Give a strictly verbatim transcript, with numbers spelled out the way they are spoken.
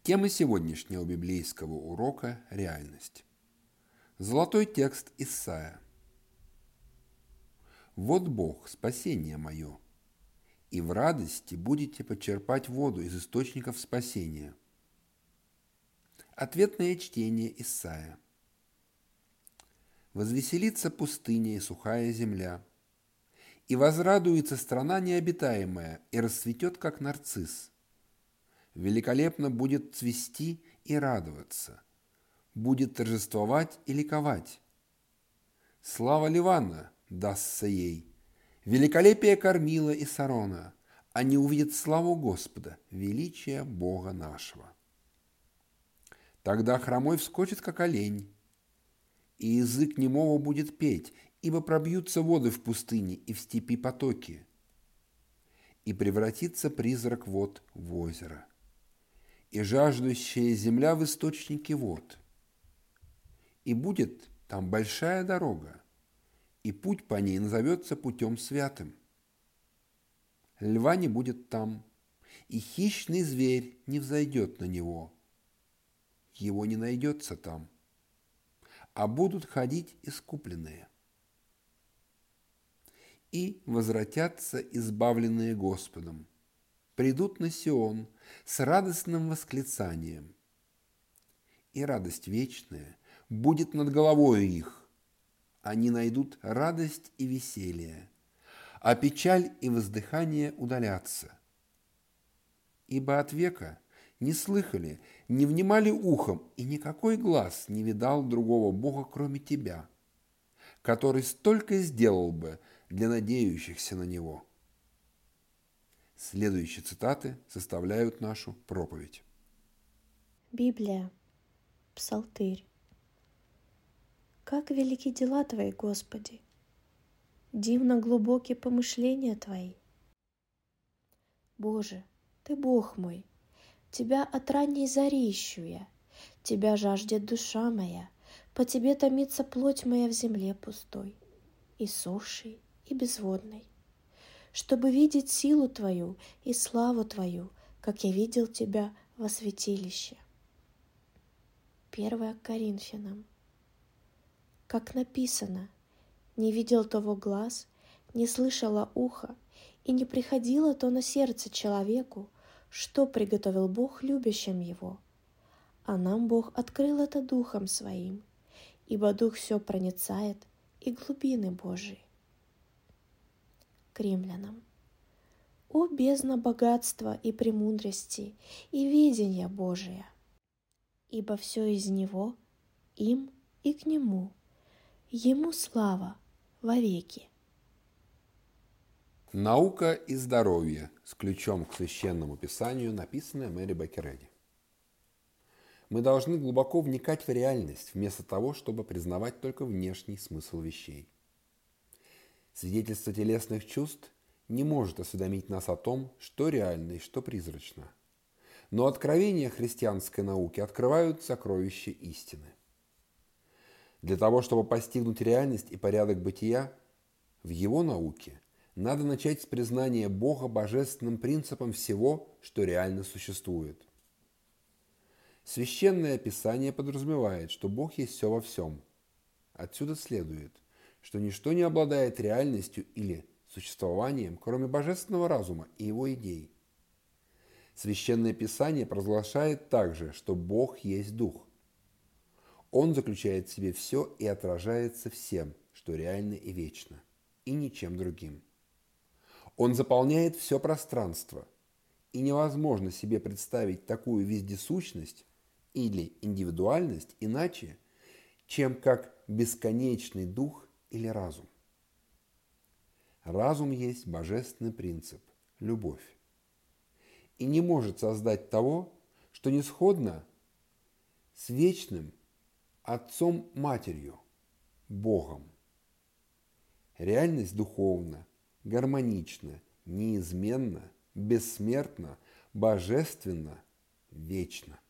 Тема сегодняшнего библейского урока – реальность. Золотой текст Исайя. «Вот Бог, спасение мое, и в радости будете почерпать воду из источников спасения». Ответное чтение Исайя. «Возвеселится пустыня и сухая земля, и возрадуется страна необитаемая, и расцветет, как нарцисс. Великолепно будет цвести и радоваться, будет торжествовать и ликовать. Слава Ливана дастся ей, великолепие Кормила и Сарона, они увидят славу Господа, величие Бога нашего. Тогда хромой вскочит, как олень, и язык немого будет петь, ибо пробьются воды в пустыне и в степи потоки, и превратится призрак вод в озеро, и жаждущая земля в источники вод. И будет там большая дорога, и путь по ней назовется путем святым. Льва не будет там, и хищный зверь не взойдет на него. Его не найдется там, а будут ходить искупленные. И возвратятся избавленные Господом, придут на Сион с радостным восклицанием, и радость вечная будет над головою их. Они найдут радость и веселье, а печаль и воздыхание удалятся. Ибо от века не слыхали, не внимали ухом, и никакой глаз не видал другого Бога, кроме Тебя, который столько сделал бы для надеющихся на Него». Следующие цитаты составляют нашу проповедь. Библия. Псалтырь. Как велики дела Твои, Господи! Дивно глубоки помышления Твои. Боже, Ты Бог мой, Тебя от ранней зари ищу я, Тебя жаждет душа моя, по Тебе томится плоть моя в земле пустой, и сохшей, и безводной, чтобы видеть силу Твою и славу Твою, как я видел Тебя во святилище. первое Коринфянам. Как написано: не видел того глаз, не слышало ухо, и не приходило то на сердце человеку, что приготовил Бог любящим Его. А нам Бог открыл это Духом Своим, ибо Дух все проницает и глубины Божии. К Римлянам. О бездна богатства и премудрости и ведения Божия! Ибо все из Него, им и к Нему, Ему слава вовеки. «Наука и здоровье» с ключом к священному писанию, написанное Мэри Беккер Эдди. Мы должны глубоко вникать в реальность, вместо того, чтобы признавать только внешний смысл вещей. Свидетельство телесных чувств не может осведомить нас о том, что реально и что призрачно. Но откровения христианской науки открывают сокровища истины. Для того, чтобы постигнуть реальность и порядок бытия, в его науке надо начать с признания Бога божественным принципом всего, что реально существует. Священное Писание подразумевает, что Бог есть все во всем. Отсюда следует, что ничто не обладает реальностью или существованием, кроме божественного разума и его идей. Священное Писание провозглашает также, что Бог есть Дух. Он заключает в себе все и отражается всем, что реально и вечно, и ничем другим. Он заполняет все пространство, и невозможно себе представить такую вездесущность или индивидуальность иначе, чем как бесконечный дух или разум. Разум есть божественный принцип – любовь, и не может создать того, что не сходно с вечным Отцом-Матерью, Богом. Реальность духовна, гармонична, неизменна, бессмертна, божественна, вечна.